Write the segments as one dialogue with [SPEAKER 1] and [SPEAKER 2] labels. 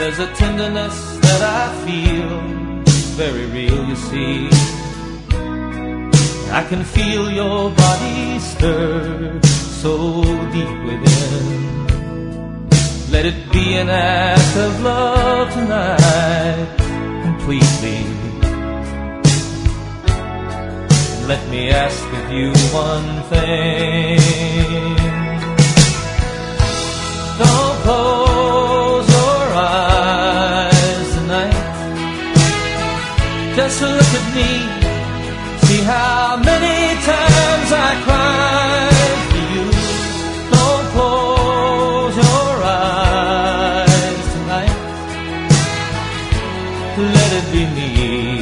[SPEAKER 1] There's a tenderness that I feel, very real, you see. I can feel your body stir so deep within. Let it be an act of love tonight, completely. Let me ask of you one thing. Don't close your eyes tonight. Just look at me. See how many times I cried for you. Don't close your eyes tonight. Let it be me,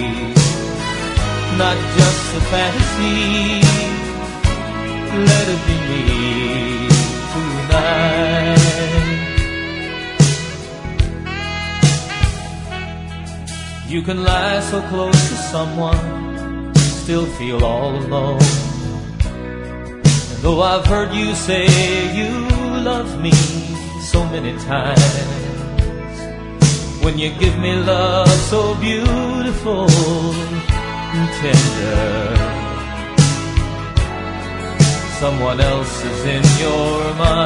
[SPEAKER 1] not just a fantasy. Let it be me tonight. You can lie so close to someone, still feel all alone. And though I've heard you say you love me so many times, when you give me love so beautiful and tender, someone else is in your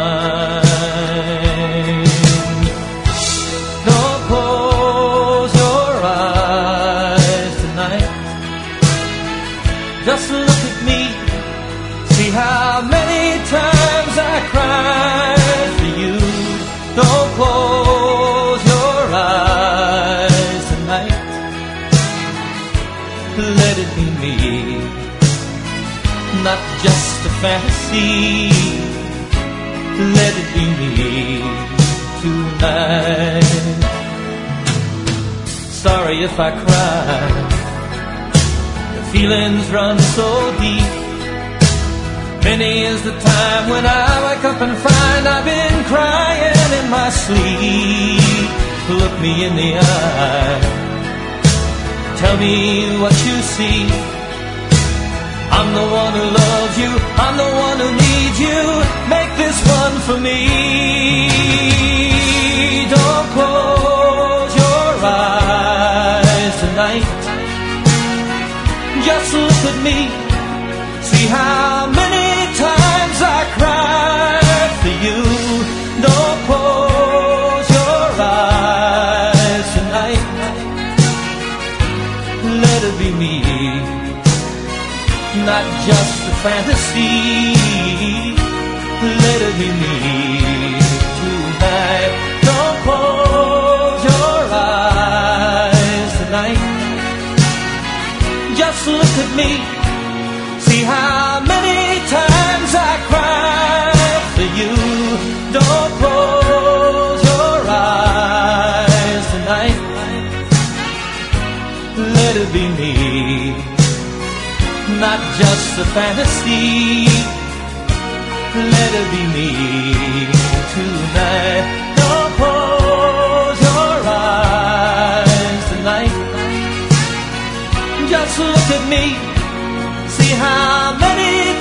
[SPEAKER 1] mind. Don't close your eyes tonight. Just look at me. See how many times I cried for you. Don't close your eyes tonight. Let it be me, not just a fantasy. Let it be me tonight. Sorry if I cry, the feelings run so deep. Many is the time when I wake up and find I've been crying in my sleep. Look me in the eye, tell me what you see. I'm the one who loves you, I'm the one who needs you. Make this one for me. Don't close your eyes tonight. Just look at me. See how many times I cried for you. Don't close your eyes tonight. Let it be me, not just a fantasy. Let it be me tonight. Don't close your eyes tonight. Just look at me. See how many times I cried for you. Don't close your eyes tonight. Let it be me, not just a fantasy. Let it be me tonight. Don't close your eyes tonight. Just look at me. See how many